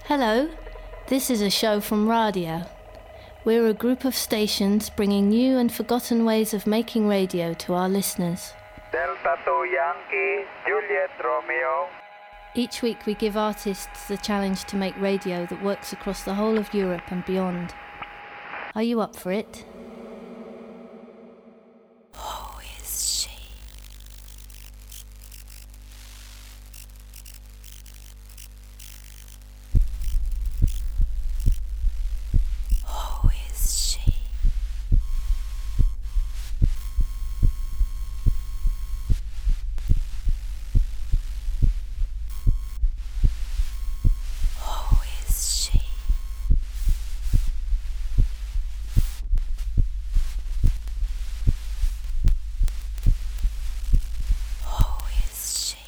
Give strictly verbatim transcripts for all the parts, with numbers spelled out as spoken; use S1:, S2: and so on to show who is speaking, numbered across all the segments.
S1: Hello, this is a show from Radio. We're a group of stations bringing new and forgotten ways of making radio to our listeners.
S2: Delta two Yankee, Juliet Romeo.
S1: Each week we give artists the challenge to make radio that works across the whole of Europe and beyond. Are you up for it?
S3: Who is she? Who is she? Who is she? Who is she?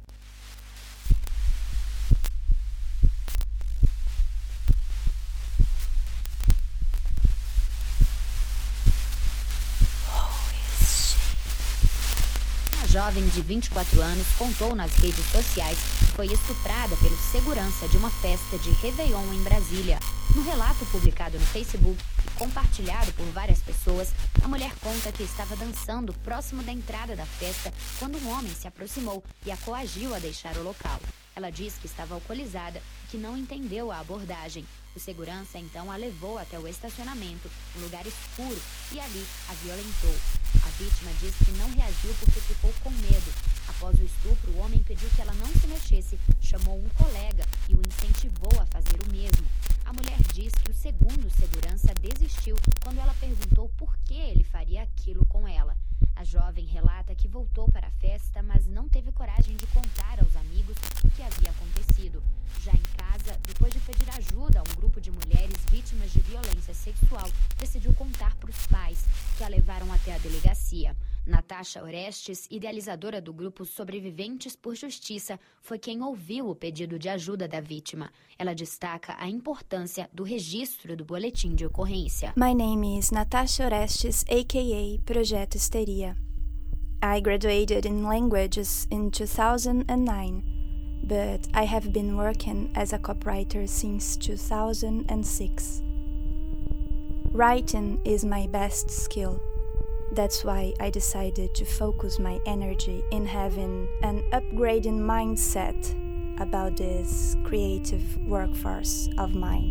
S3: Who is she?
S4: Uma jovem de vinte e quatro anos contou nas redes sociais que foi estuprada pelo segurança de uma festa de Réveillon em Brasília. No relato publicado no Facebook e compartilhado por várias pessoas, a mulher conta que estava dançando próximo da entrada da festa quando um homem se aproximou e a coagiu a deixar o local. Ela diz que estava alcoolizada e que não entendeu a abordagem. O segurança então a levou até o estacionamento, um lugar escuro, e ali a violentou. A vítima diz que não reagiu porque ficou com medo. Após o estupro, o homem pediu que ela não se mexesse, chamou um colega e o incentivou a fazer o mesmo. A mulher diz que o segundo segurança desistiu quando ela perguntou por que ele faria aquilo com ela. A jovem relata que voltou para a festa, mas não teve coragem de contar aos amigos o que havia acontecido. Já em casa, depois de pedir ajuda a um grupo de mulheres vítimas de violência sexual, decidiu contar para os pais, que a levaram até a delegacia. Natasha Orestes, idealizadora do grupo Sobreviventes por Justiça, foi quem ouviu o pedido de ajuda da vítima. Ela destaca a importância do registro do boletim de ocorrência.
S5: My name is Natasha Orestes, aka Projeto Histeria. I graduated in languages in two thousand nine, but I have been working as a copywriter since two thousand six. Writing is my best skill. That's why I decided to focus my energy in having an upgrading mindset about this creative workforce of mine.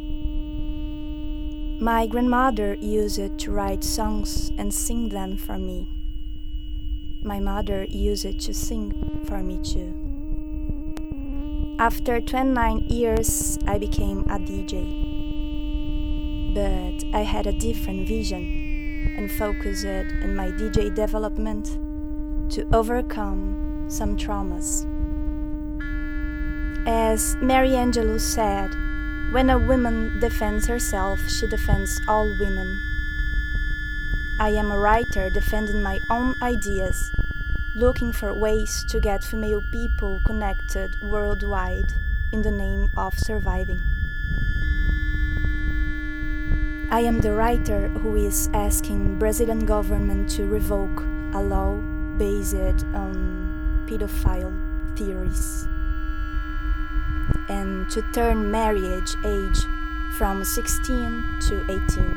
S5: My grandmother used it to write songs and sing them for me. My mother used it to sing for me too. After twenty-nine years, I became a D J. But I had a different vision and focused in my D J development to overcome some traumas. As Mary Angelou said, when a woman defends herself, she defends all women. I am a writer defending my own ideas, looking for ways to get female people connected worldwide in the name of surviving. I am the writer who is asking Brazilian government to revoke a law based on pedophile theories and to turn marriage age from sixteen to eighteen.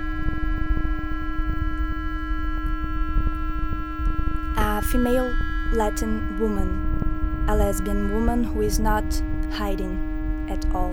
S5: A female Latin woman, a lesbian woman who is not hiding at all.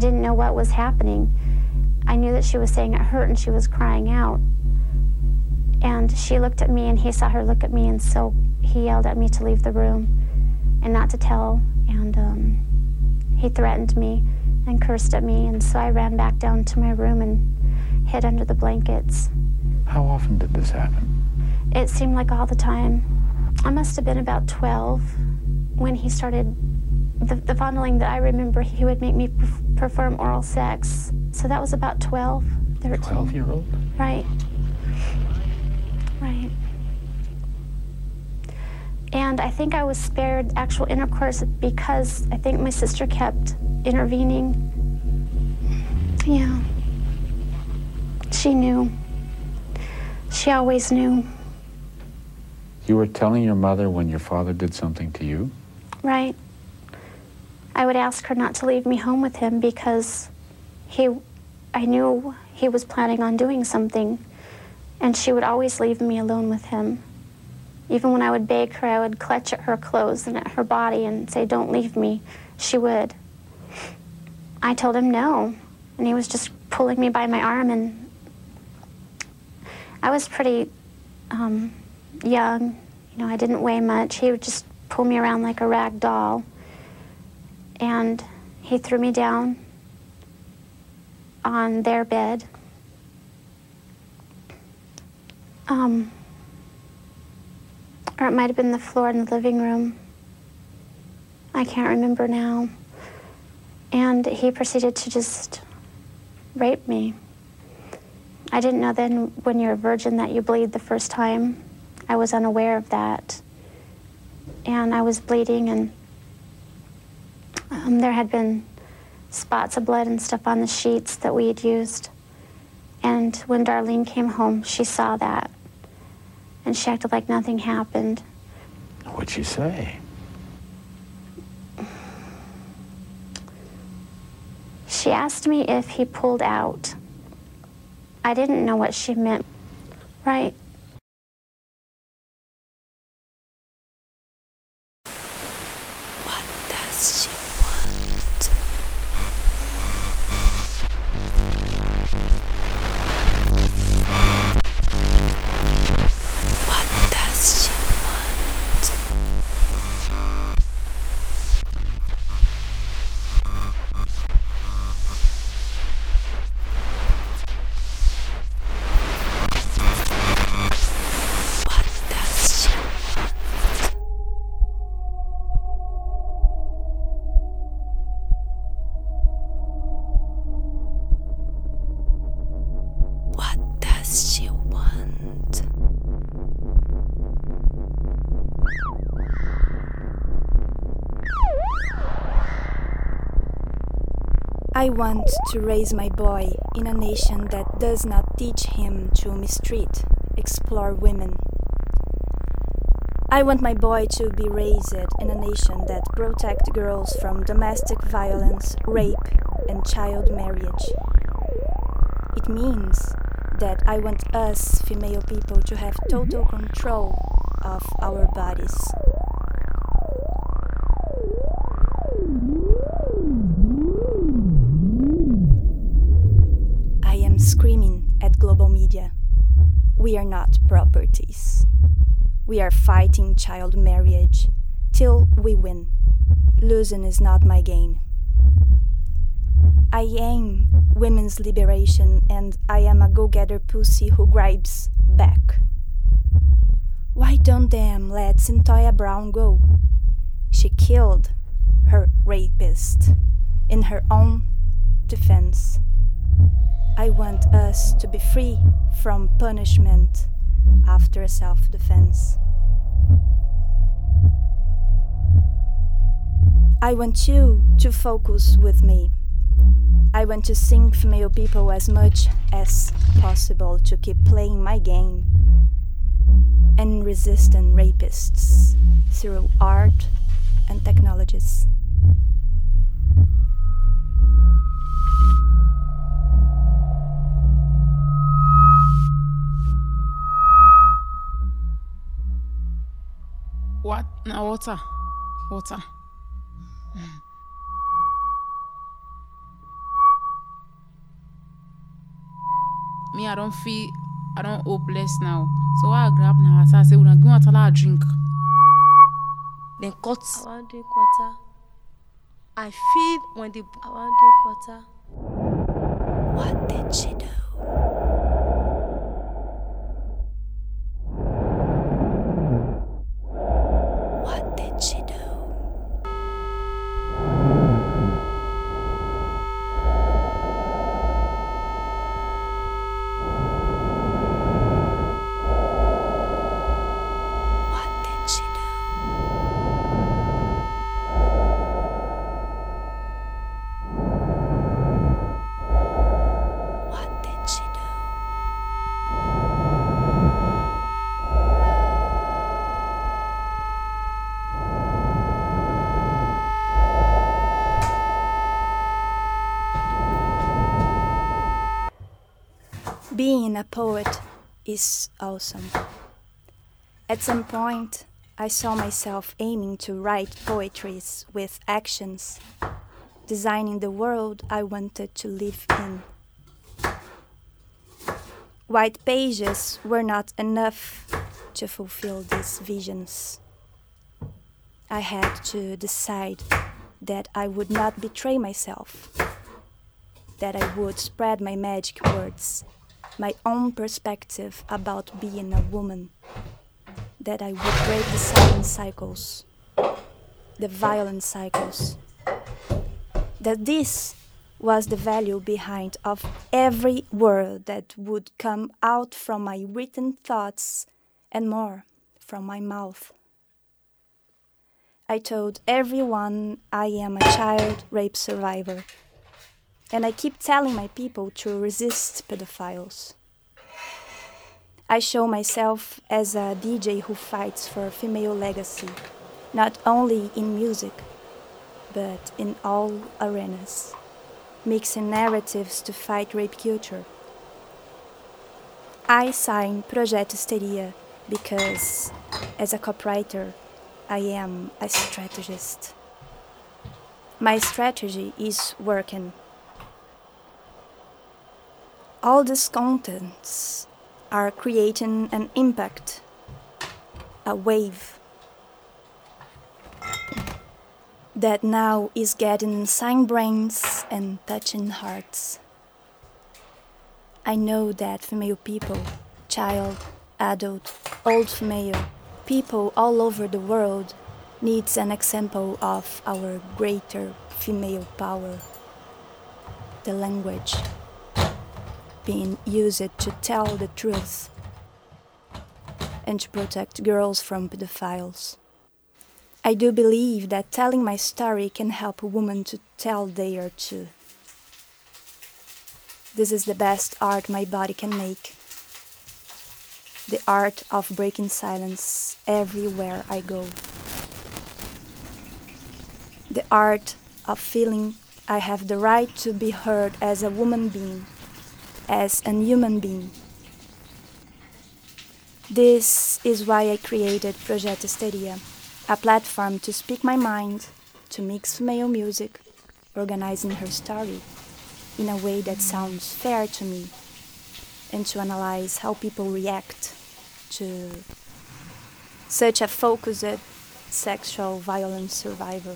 S6: didn't know what was happening. I knew that she was saying it hurt and she was crying out. And she looked at me and he saw her look at me, and so he yelled at me to leave the room and not to tell. And um, he threatened me and cursed at me, and so I ran back down to my room and hid under the blankets.
S7: How often did this happen?
S6: It seemed like all the time. I must have been about twelve when he started the, the fondling that I remember. He would make me perf- perform oral sex. So that was about twelve, thirteen.
S7: twelve-year-old?
S6: Right. Right. And I think I was spared actual intercourse because I think my sister kept intervening. Yeah. She knew. She always knew.
S7: You were telling your mother when your father did something to you?
S6: Right. I would ask her not to leave me home with him because he, I knew he was planning on doing something, and she would always leave me alone with him. Even when I would beg her, I would clutch at her clothes and at her body and say, "Don't leave me." She would. I told him no, and he was just pulling me by my arm, and I was pretty um, young. You know, I didn't weigh much. He would just pull me around like a rag doll, and he threw me down on their bed. Um, or it might have been the floor in the living room. I can't remember now. And he proceeded to just rape me. I didn't know then, when you're a virgin, that you bleed the first time. I was unaware of that. And I was bleeding, and um, there had been spots of blood and stuff on the sheets that we had used. And when Darlene came home, she saw that. And she acted like nothing happened.
S7: What'd she say?
S6: She asked me if he pulled out. I didn't know what she meant. Right.
S3: What does she want? What does she want? What does she want? What does she want?
S5: I want to raise my boy in a nation that does not teach him to mistreat, explore women. I want my boy to be raised in a nation that protects girls from domestic violence, rape, and child marriage. It means that I want us female people to have total control of our bodies. I am screaming at global media. We are not properties. We are fighting child marriage till we win. Losing is not my game. I aim women's liberation, and I am a go-getter pussy who grabs back. Why don't them let Cynthia Brown go? She killed her rapist in her own defense. I want us to be free from punishment after self-defense. I want you to focus with me. I want to sing female people as much as possible to keep playing my game and resisting rapists through art and technologies.
S8: What? Now water. Water. me, I don't feel, I don't hopeless now. So I grab now, so I say, "Una go and tell her a drink."
S9: Then cut.
S10: I want drink water.
S9: I feel when the
S10: I want drink water.
S3: What did she do? What did she do? What did she do? What did she do?
S5: Being a poet is awesome. At some point, I saw myself aiming to write poetries with actions, designing the world I wanted to live in. White pages were not enough to fulfill these visions. I had to decide that I would not betray myself, that I would spread my magic words, my own perspective about being a woman, that I would break the silent cycles, the violent cycles, that this was the value behind of every word that would come out from my written thoughts and more from my mouth. I told everyone I am a child rape survivor, and I keep telling my people to resist pedophiles. I show myself as a D J who fights for female legacy, not only in music, but in all arenas, mixing narratives to fight rape culture. I signed Projeto Histeria because, as a copywriter, I am a strategist. My strategy is working. All these contents are creating an impact, a wave that now is getting inside brains and touching hearts. I know that female people, child, adult, old female, people all over the world needs an example of our greater female power, the language being used to tell the truth and to protect girls from pedophiles. I do believe that telling my story can help a woman to tell theirs too. This is the best art my body can make. The art of breaking silence everywhere I go. The art of feeling I have the right to be heard as a woman being, as an human being. This is why I created Projeto Histeria, a platform to speak my mind, to mix female music, organizing her story in a way that sounds fair to me, and to analyze how people react to such a focused sexual violence survivor.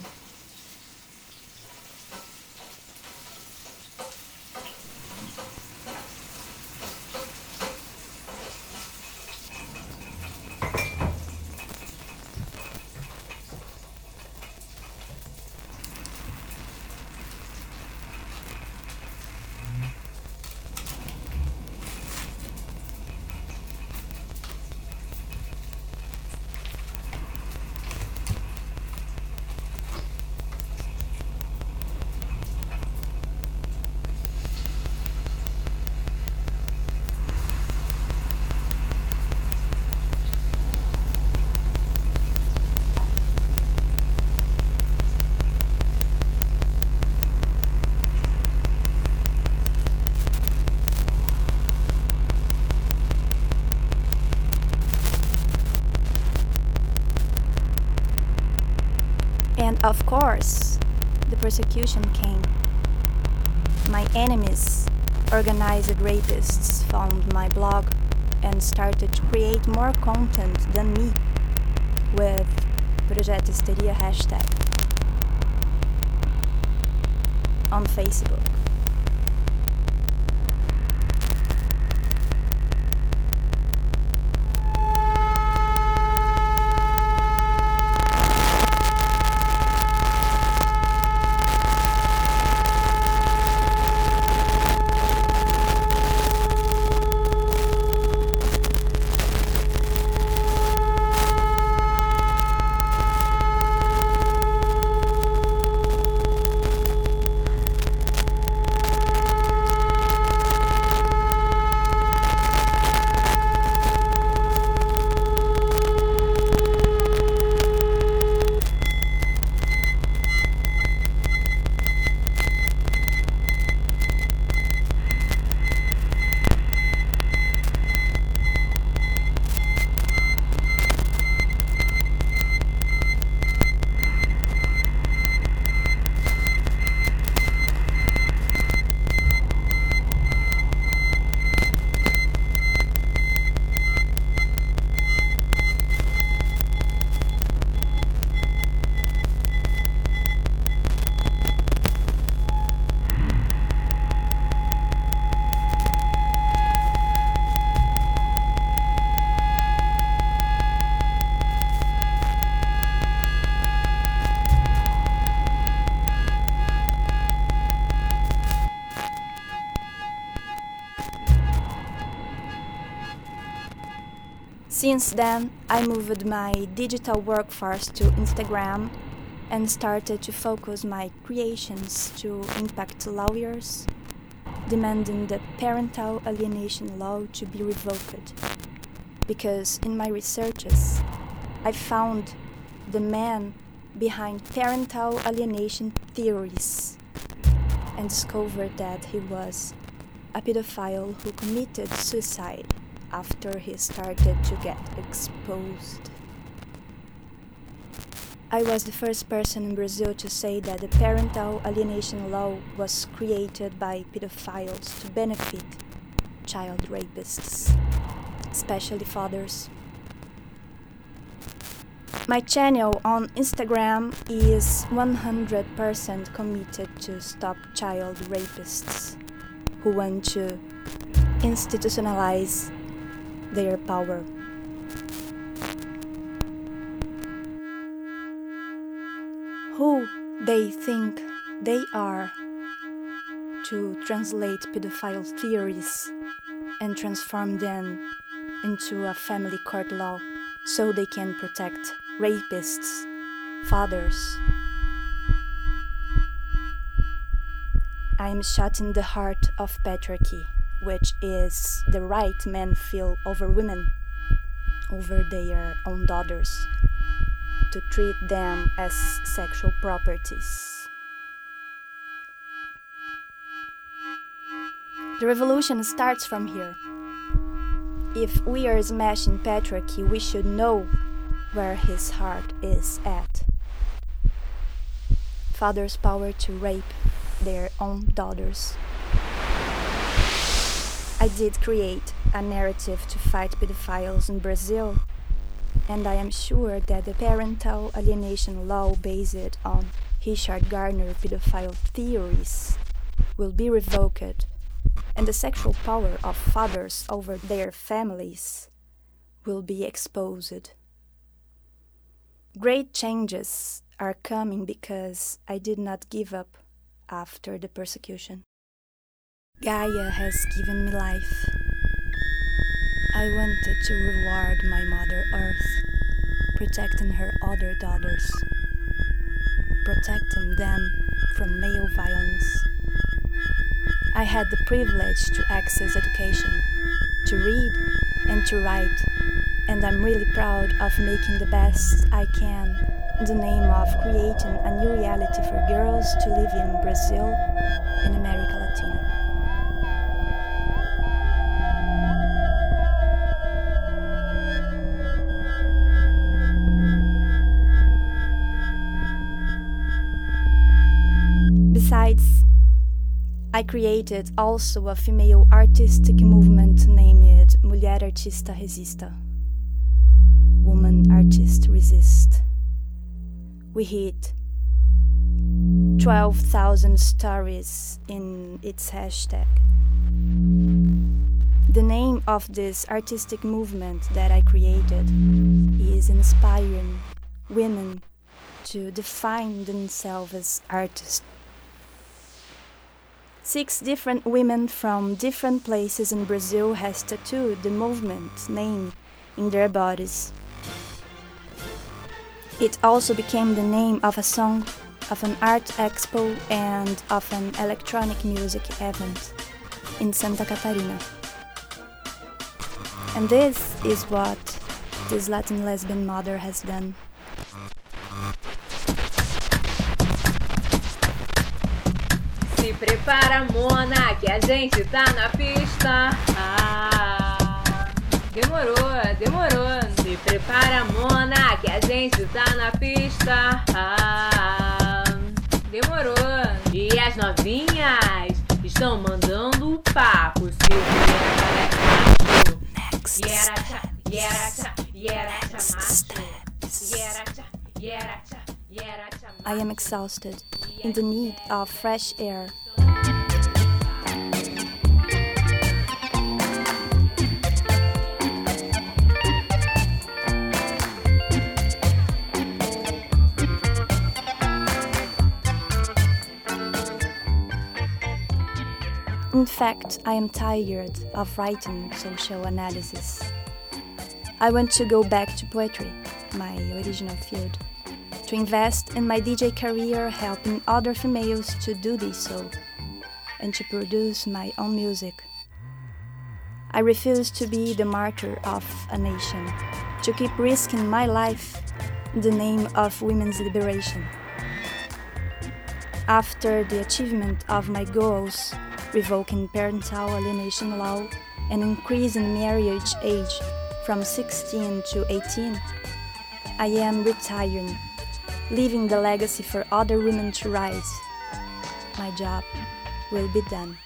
S5: And of course, the persecution came. My enemies organized rapists found my blog and started to create more content than me with Projeto Histeria hashtag on Facebook. Since then, I moved my digital workforce to Instagram and started to focus my creations to impact lawyers, demanding the parental alienation law to be revoked. Because in my researches, I found the man behind parental alienation theories and discovered that he was a pedophile who committed suicide after he started to get exposed. I was the first person in Brazil to say that the parental alienation law was created by pedophiles to benefit child rapists, especially fathers. My channel on Instagram is one hundred percent committed to stop child rapists who want to institutionalize their power. Who they think they are to translate pedophile theories and transform them into a family court law so they can protect rapists, fathers. I am shot in the heart of patriarchy, which is the right men feel over women, over their own daughters, to treat them as sexual properties. The revolution starts from here. If we are smashing patriarchy, we should know where his heart is at. Fathers' power to rape their own daughters. I did create a narrative to fight pedophiles in Brazil, and I am sure that the parental alienation law based on Richard Gardner pedophile theories will be revoked, and the sexual power of fathers over their families will be exposed. Great changes are coming because I did not give up after the persecution. Gaia has given me life. I wanted to reward my Mother Earth, protecting her other daughters, protecting them from male violence. I had the privilege to access education, to read and to write, and I'm really proud of making the best I can in the name of creating a new reality for girls to live in Brazil and America Latina. Besides, I created also a female artistic movement named Mulher Artista Resista. Woman Artist Resist. We hit twelve thousand stories in its hashtag. The name of this artistic movement that I created is inspiring women to define themselves as artists. Six different women from different places in Brazil has tattooed the movement name in their bodies. It also became the name of a song, of an art expo, and of an electronic music event in Santa Catarina. And this is what this Latin lesbian mother has done.
S11: Se prepara, Mona, que a gente tá na pista. Ah, demorou, demorou. Se prepara, Mona, que a gente tá na pista. Ah, demorou. E as novinhas estão mandando o papo. Se o macho. Yeracha, yeracha, yeracha, macho. Yeracha, yeracha, yeracha, macho.
S5: I am exhausted, in the need of fresh air. In fact, I am tired of writing social analysis. I want to go back to poetry, my original field, to invest in my D J career, helping other females to do this so, and to produce my own music. I refuse to be the martyr of a nation, to keep risking my life in the name of women's liberation. After the achievement of my goals, revoking parental alienation law and increasing marriage age from sixteen to eighteen, I am retiring, leaving the legacy for other women to rise. My job will be done.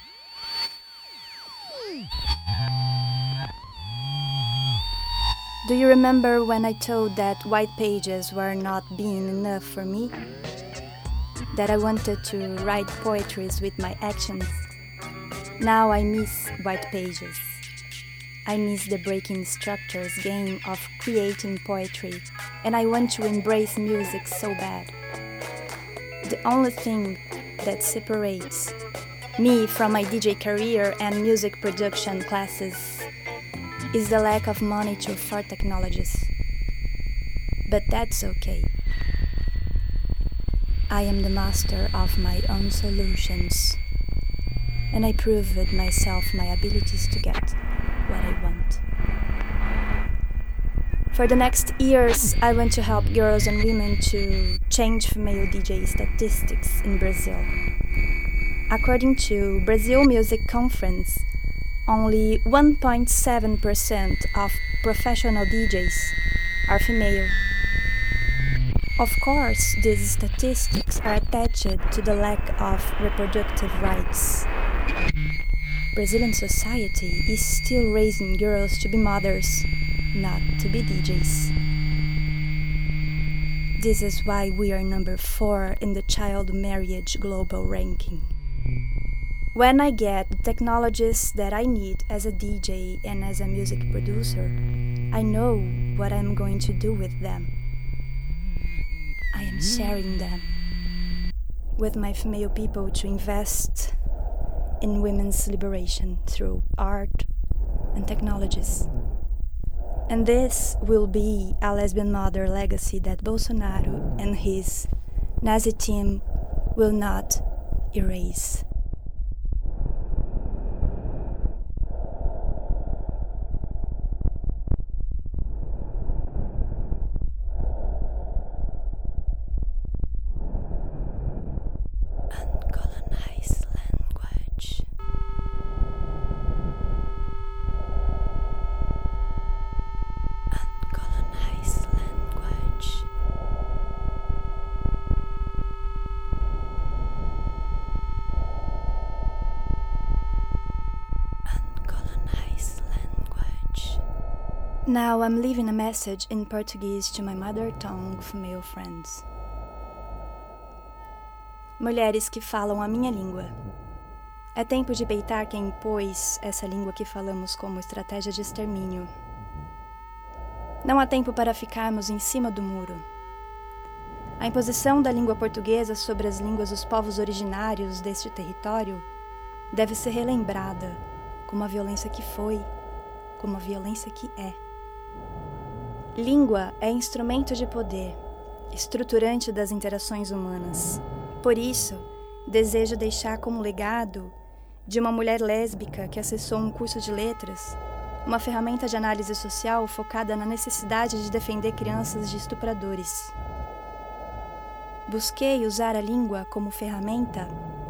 S5: Do you remember when I told that white pages were not being enough for me? That I wanted to write poetries with my actions? Now I miss white pages. I miss the breaking structures game of creating poetry, and I want to embrace music so bad. The only thing that separates me from my D J career and music production classes is the lack of money to afford technologies. But that's okay. I am the master of my own solutions, and I proved myself my abilities to get what I want. For the next years, I want to help girls and women to change female D J statistics in Brazil. According to Brazil Music Conference, only one point seven percent of professional D Js are female. Of course, these statistics are attached to the lack of reproductive rights. Brazilian society is still raising girls to be mothers, not to be D Js. This is why we are number four in the child marriage global ranking. When I get the technologies that I need as a D J and as a music producer, I know what I'm going to do with them. I am sharing them with my female people to invest in women's liberation through art and technologies. And this will be a lesbian mother legacy that Bolsonaro and his Nazi team will not erase. Uncolonized language. Uncolonized language. Now I'm leaving a message in Portuguese to my mother tongue male friends. Mulheres que falam a minha língua. É tempo de peitar quem impôs essa língua que falamos como estratégia de extermínio. Não há tempo para ficarmos em cima do muro. A imposição da língua portuguesa sobre as línguas dos povos originários deste território deve ser relembrada como a violência que foi, como a violência que é. Língua é instrumento de poder, estruturante das interações humanas. Por isso, desejo deixar como legado de uma mulher lésbica que acessou um curso de letras, uma ferramenta de análise social focada na necessidade de defender crianças de estupradores. Busquei usar a língua como ferramenta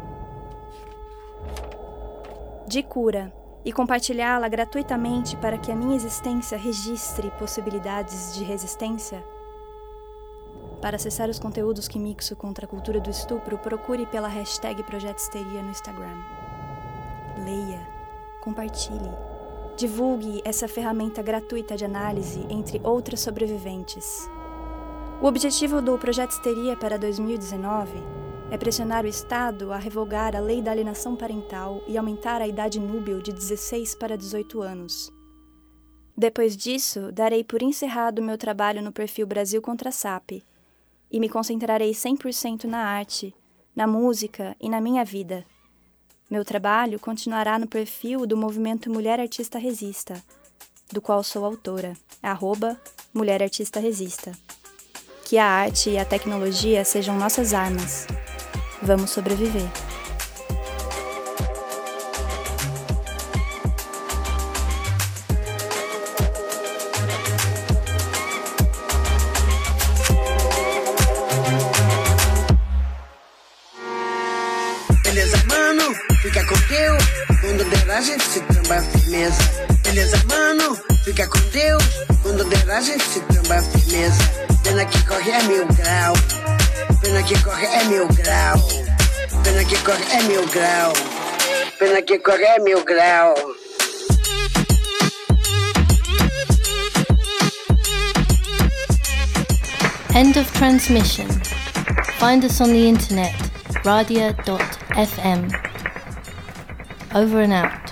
S5: de cura e compartilhá-la gratuitamente para que a minha existência registre possibilidades de resistência. Para acessar os conteúdos que mixo contra a cultura do estupro, procure pela hashtag Projeto Histeria no Instagram. Leia, compartilhe, divulgue essa ferramenta gratuita de análise entre outras sobreviventes. O objetivo do Projeto Histeria para dois mil e dezenove é pressionar o Estado a revogar a lei da alienação parental e aumentar a idade núbil de dezesseis para dezoito anos. Depois disso, darei por encerrado meu trabalho no perfil Brasil contra a S A P e me concentrarei cem por cento na arte, na música e na minha vida. Meu trabalho continuará no perfil do movimento Mulher Artista Resista, do qual sou autora, arroba Mulher Artista Resista. Que a arte e a tecnologia sejam nossas armas. Vamos sobreviver.
S12: Beleza, mano? Fica com Deus. Quando der a gente se tramba firmeza. Beleza, mano? Fica com Deus. Quando der a gente se tramba firmeza. Pena que corre é mil grau. Pena que corre é mil grau. Pena que corre é mil grau. Pena que corre é mil grau.
S1: End of transmission. Find us on the internet, radia dot f m. Over and out.